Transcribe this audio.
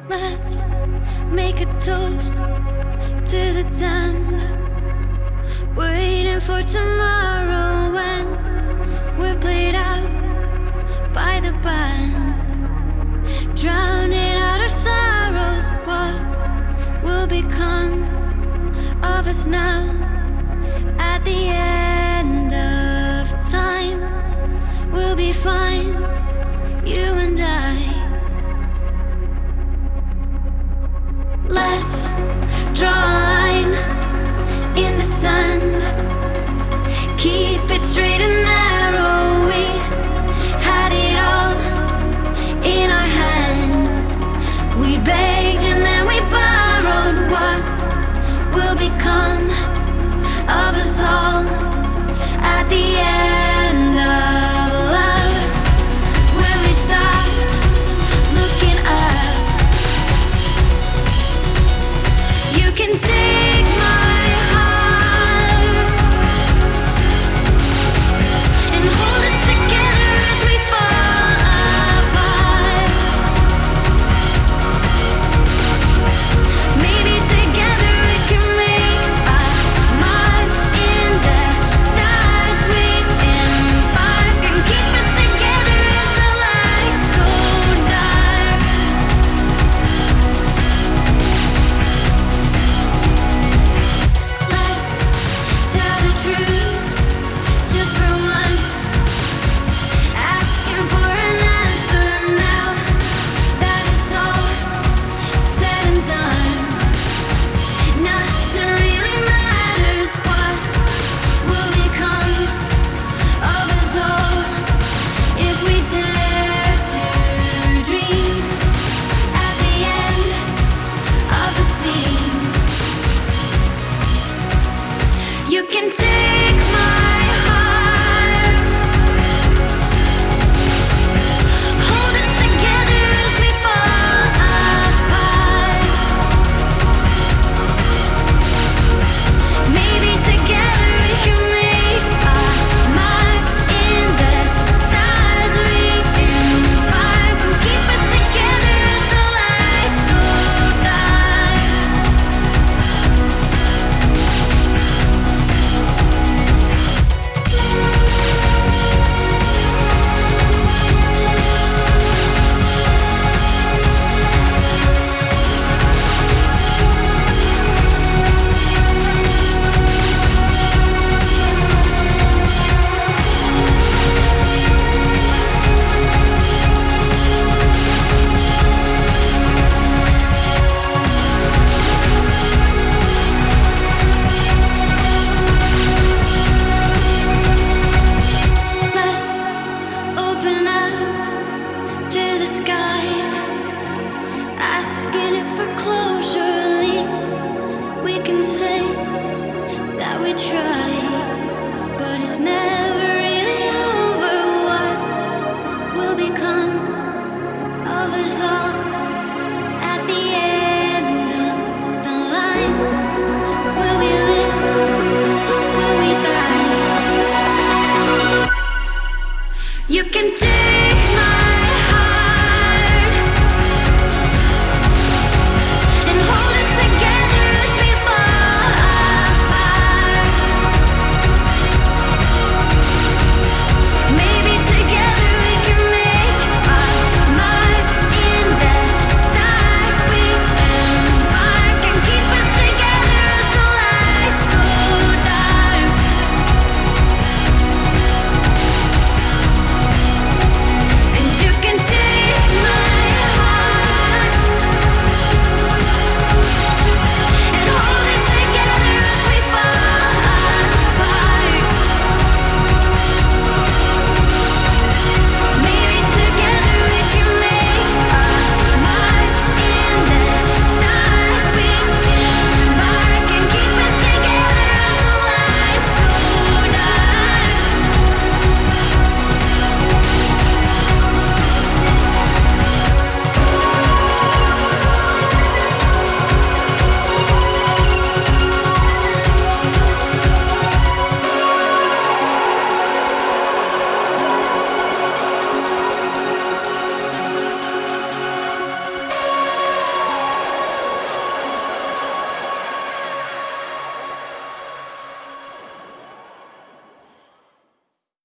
Let's make a toast to the damned, waiting for tomorrow when we're played out by the band, drowning out our sorrows. What will become of us now at the end of time? We'll be fine, you and I. Let's draw a line in the sand, keep it straight and narrow. We had it all in our hands. We begged and then we borrowed. What will become of us all at the end of love? When we stopped looking up, you can take my heart and hold it together as we fall apart. Maybe together we can make a mark in the stars. We embark and keep us together as the lights go dark. Let's tell the truth just for once, asking for an answer now that it's all said and done. Nothing really matters. What will become of us all if we dare to dream at the end of the scene? You can take my heart, hold it together as we fall apart. Maybe together we can make a mark in the stars. We embark and keep us together as the lights go dark. Let's open up to the sky, asking it for closure. At least we can say that we tried, but it's never really over. What will become of us all at the end of the line? Will we live? Will we die? You can take